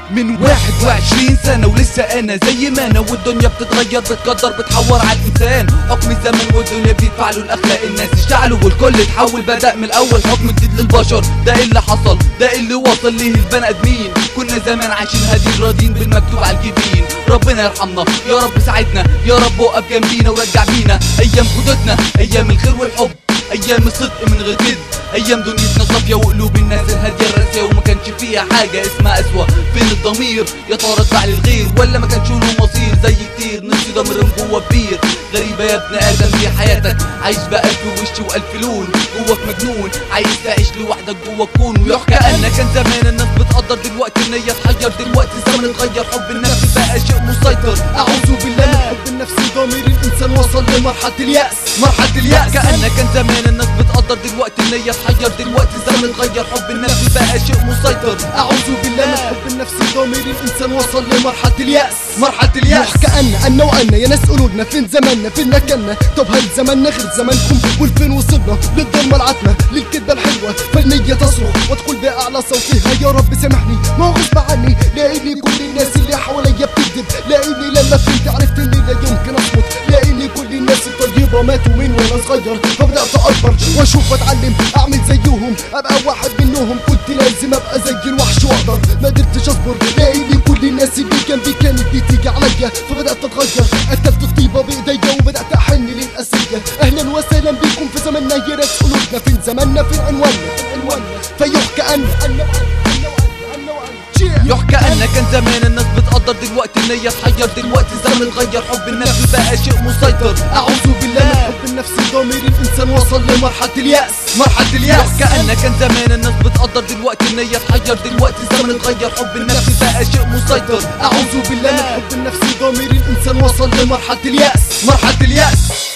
من 21 سنة ولسه انا زي ما انا، والدنيا بتتغير بتقدر بتحور على الانسان. حكم الزمن والدنيا بيدفع له الاخلاق، الناس اشتعلوا والكل اتحول، بدأ من الاول حكم جديد للبشر. ده اللي حصل، ده اللي وصل ليه البني ادمين. كنا زمان عايشين هادين راضين بالمكتوب على الجبين. ربنا يرحمنا يا رب، ساعدنا يا رب، وقف جنبينا ورجع بينا ايام جدودنا، ايام الخير والحب، ايام الصدق من غير كذب، ايام دنيتنا صافيه وقلوب الناس الهاديه الراسيه، وما كانش فيها حاجه اسمها اسوه. فين الضمير يا ترى اتباع للغير، ولا ما كانش له مصير زي كتير نسي ضميرهم جوه كبير. غريبه يا ابن ادم في حياتك، عايش بألف وش والف لون، جواك مجنون عايز تعيش لوحدك جوه الكون. ويحكى ان كان زمان الناس بتقدر، دلوقتي ان هي تحير، دلوقتي الزمن اتغير، حب النفس بقى شيء مسيطر. اعوذ بالله من حب النفس، ضمير الانسان وصل لمرحله اليأس، مرحله اليأس. كأن كان زمان الناس بتقدر، دلوقتي ان هي تحير، دلوقتي الزمن اتغير، حب النفس بقى شيء مسيطر. اعوذ بالله من حب النفس، ضمير الانسان وصل لمرحله اليأس، مرحله اليأس. يحكى ان وأن يا ناس قلوبنا فين زماننا فين مكاننا. طب هل زماننا غير زمانكم؟ والفين وصلنا للظلمه العتمه للكذبه الحلوه، فالنية تصرخ وتقول بأعلى صوتها يا رب سامحني ما هو غصب عني، لاني كل الناس اللي حواليا بتكذب، لاني لما فهمت عرفت اني لا يمكن اصمت، لاني كل الناس الطيبه ماتوا من وانا صغير، فبدات اكبر واشوف واتعلم اعمل زيهم، ابقى واحد منهم. كنت لازم ابقى زي الوحش واقدر، ما قدرتش اصبر لاني كل الناس اللي جنبي كانت بتيجي عليا، فبدات اتغير قتلت الطيبه بايديا وبدات احن للاسيه. اهلا وسهلا بكم في زماننا يا ناس قلوبنا فين زماننا فين عنواننا فيحكى يحكى ان كان زمان الناس بتقدر، دلوقتي ان هي تحير، دلوقتي الزمن اتغير، حب النفس بقى شيء مسيطر. اعوذ بالله من حب النفس، ضمير الانسان وصل لمرحله اليأس، مرحله اليأس. يحكى ان كان زمان الناس بتقدر، دلوقتي ان هي تحير، دلوقتي الزمن اتغير، حب النفس بقى شيء مسيطر. اعوذ بالله من حب النفس، ضمير الانسان وصل لمرحله اليأس، مرحله اليأس.